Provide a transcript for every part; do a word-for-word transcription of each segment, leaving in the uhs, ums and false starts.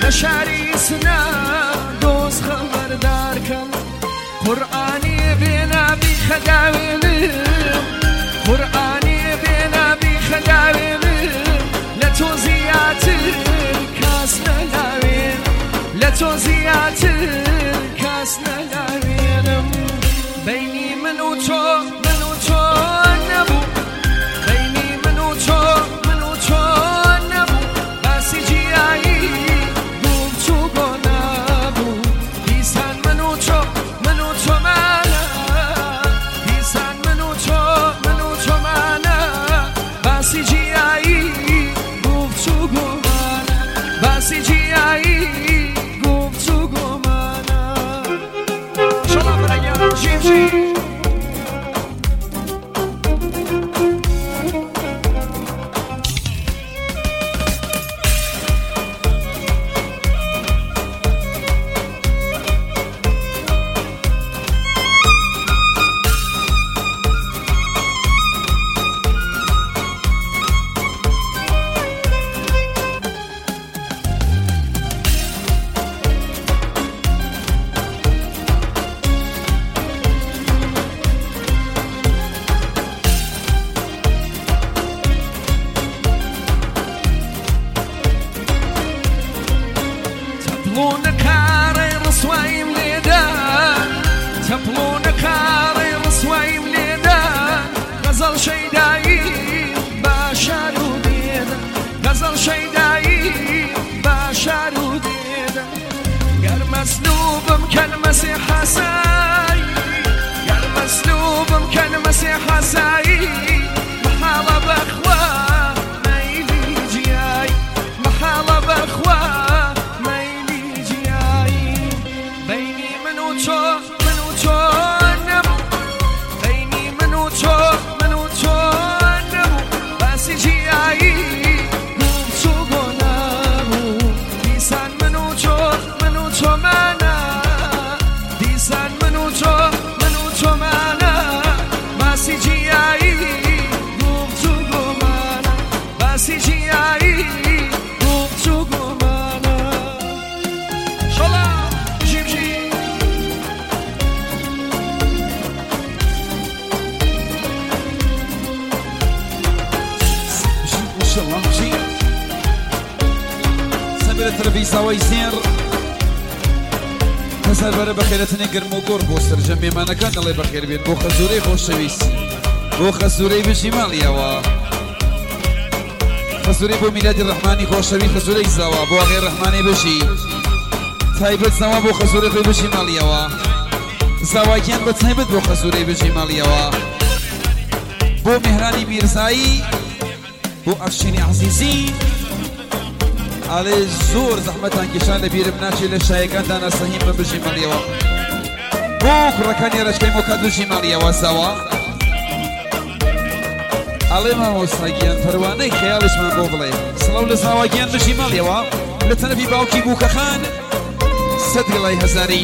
شریسنا دوز خبردار کن قرآنی بینا بی خداویلم قرآنی بینا بی خداویلم لتو زیاتر کاس نلاوین لتو زیاتر کاس نلاوینم بینی من و تو من و تو نبو بینی من و تو من و تو نبو باسی جیایی گفت تو گنابو دیسان من و تو من و تو مانا دیسان من و تو من و تو مانا باسی جیایی گفت تو گمانا باسی جیایی گفت تو گمانا شما برای جیم جیم تبلون كاري رسواي مليدان تبلون كاري رسواي مليدان غزل شيداي باشار وديدا غزل شيداي باشار وديدا قال مسلوب مكلمسي حساي قال مسلوب مكلمسي حساي محالة بأخوة ميلي جياي محالة بأخوة ترفيسا ويسير تسال برا بخيرتني قرمو قربو سرجمي ما نكان الله بخير بين بو خزوري خوش شويس بو خزوري بشمال يوا خزوري بو ميلاد الرحماني خوش شوي خزوري زوا بو غير الرحماني بشي تايبت زوا بو خزوري خوي بشمال يوا زوا كان بتايبت بو خزوري بشمال يوا بو مهراني ميرزاي بو افشيني عزيزي على زور زحمتان كشان لبير بناشي للشايقان دانا صهيم ببجي ماليوا بوك ركاني رشكي موكاد بجي ماليوا سوا على ما هو سايقيان فرواني خيالش من بوغلي سلو لساواقيان بجي ماليوا لتنبي باوكي بوكا خان صدق الله هزاري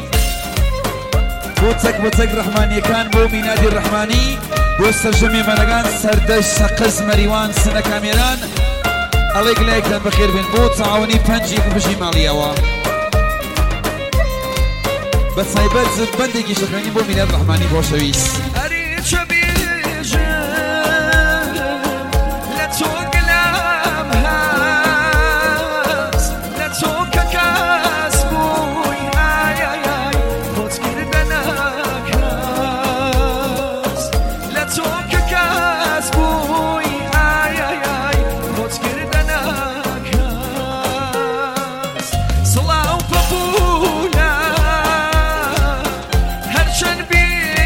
بوتك بوتك رحماني كان بو مينادي الرحماني بو سرجمي منقان سردش سقز مريوان سنة كاميران الله يقليك لان بخير بين بو تعاوني بانجي بجي ماليوا بس هايبات زد بندقي شخراني بو ميناد الرحماني بو شويس أريد شبيجة لا توق الأمهاس لا توق كاس بوي آي آي آي خود كردنا كاس لا توق كاس بوي آي آي آي خود كردنا كاس صلاة وبابونا هرشن بي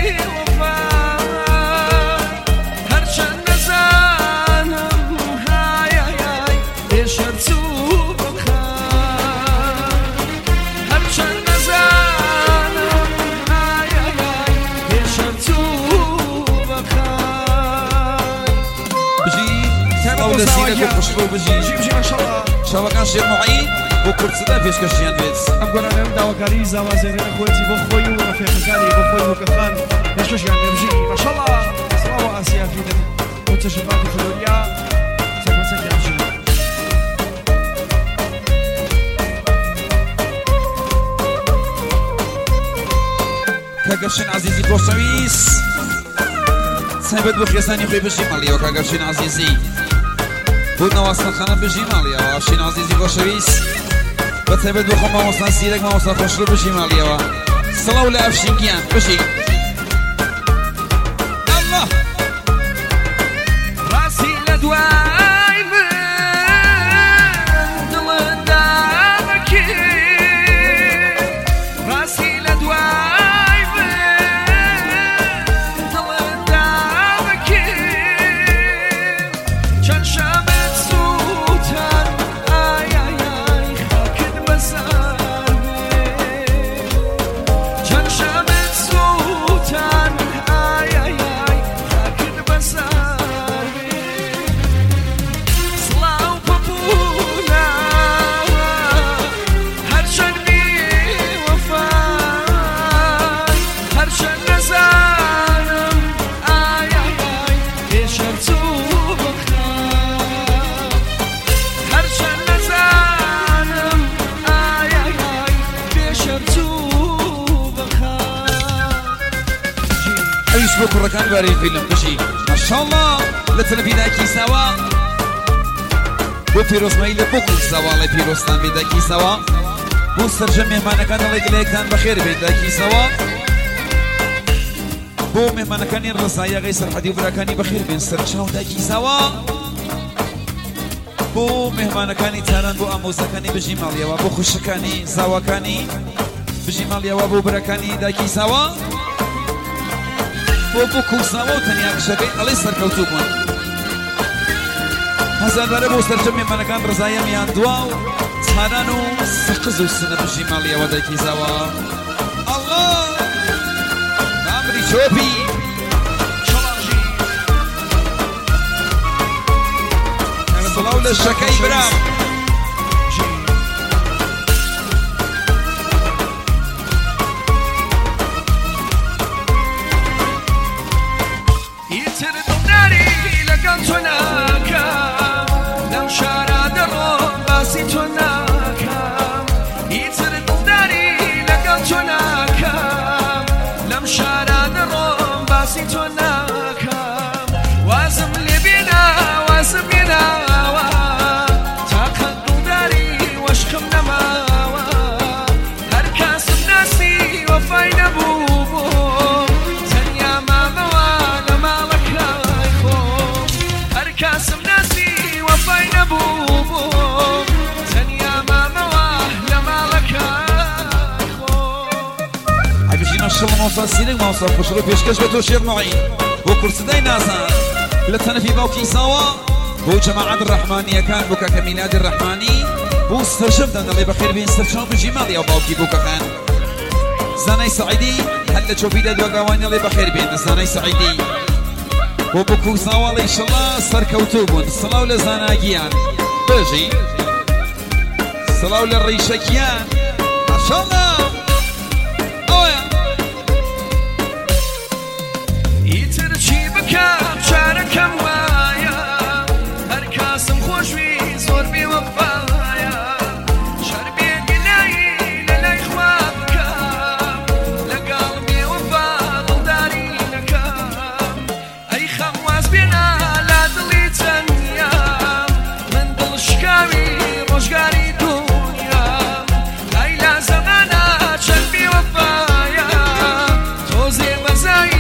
لسينك وخشبو بجي جيب جي ما شاء الله ان شاء الله كان شيخ معين وكرسدا فيش كشيان بيت ام قرا نم داوا كاريزا وزير اخوتي بخوي ورفيق كاني بخوي وكفان ايش وش يعني بجي ما شاء الله صلاة اسيا في دم متشبات فلوريا سكن سكن بجي كاقفشن عزيزي خوشويس سايبت بخيساني خوي بجي ماليوا كاقفشن عزيزي بودنا واصل خانه بجي ماليوا افشين عزيزي خوشويس بتسايبت بخو ما وصل سيرك ما وصل خوشلو بجي ماليوا صلاة ولا افشين كيان بجي الله راسي لدواي من دل دامك راسي لدواي من دل دامك كان شامت سوتان آي آي آي خاكد مساري كان شامت سوتان آي آي آي خاكد مساري صلاة وبابونا هرشن بي وفاي هرشن نزارم آي آي آي بيشرتو بخار هرشن نزارم آي آي آي بيشرتو بخار ايش بكره كان باري الفيلم بجي ما شاء الله لتنبي داكي سوا وفيروس مايل بكل سوا لا فيروسان بداكي سوا بو سرجم مهمان كان الله يقليك كان بخير بداكي سوا بو مهمان كان الرصايا غيسر حدي وبراكاني بخير بين سرشاو داكي سوا بو مهمان كان تاران بو اموزا كاني بجي ماليا وبو خوشكاني سوا كاني بجي ماليا وبو براكاني داكي سوا بو بو كوساوا وتنيا كشكي الله يسر كوتوبون هزار داره بو سرجم من كان رزايا ميان دواو تارانو سقزو سنة بجي ماليا وداكي سوا الله نامري شوبي صلاة للشكاي برام يتردم ناري لقد هناك لم شارع درهم باسي هناك يتردم ناري لقد هناك لم شارع درهم باسي هناك وازم لي بينا وازم بينا تاخذ داري واشخم نماوى هركاس الناسي وفاين بوبو تنيا ما موانا مالك يخوف هركاس الناسي وفاين بوبو تنيا ما موانا مالك يخوف هاي بجي ما شاء الله موصل سينك موصل خشرو بيشكش بتوشير معي وكرسداي ناسا لتنا في باوكي سوا بو جماعة الرحمانية كان بوكا كميلاد الرحماني بو استرشمت أن الله بخير بين استرشام بجمالي أو باوكي بوكا خان زاني سعيدي هلا تشوفي لاد وقواني الله بخير بين زاني سعيدي بو بوكو سوا إن شاء الله سركوتوبون صلاة لزاناقيان بجي صلاة للريشكيان ما شاء الله أويا يترشي بكام شاركم وايا هركاسم خوشوي زور بي وفايا شربي قلاي للاي خوابكام لقلبي وفاضل داري لكام اي خواز بينا لا دلي تنيا من دل شكاوي مشقاري دنيا اي لا زمانا شربي وفايا توزي بزاي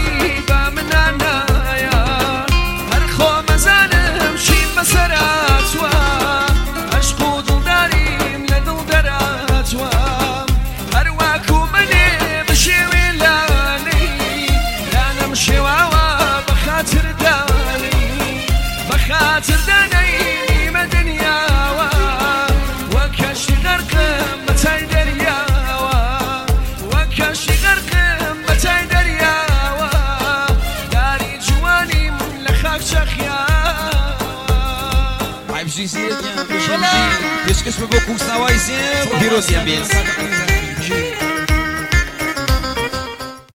خاطر داني مدنياوا وكش غرقم متاي درياوا وكش غرقم متاي درياوا داري جواني لخاك شخيا هاي بجي سيرك يا بجي يشكش ببوكو سوا يسير وفيروس يا بيس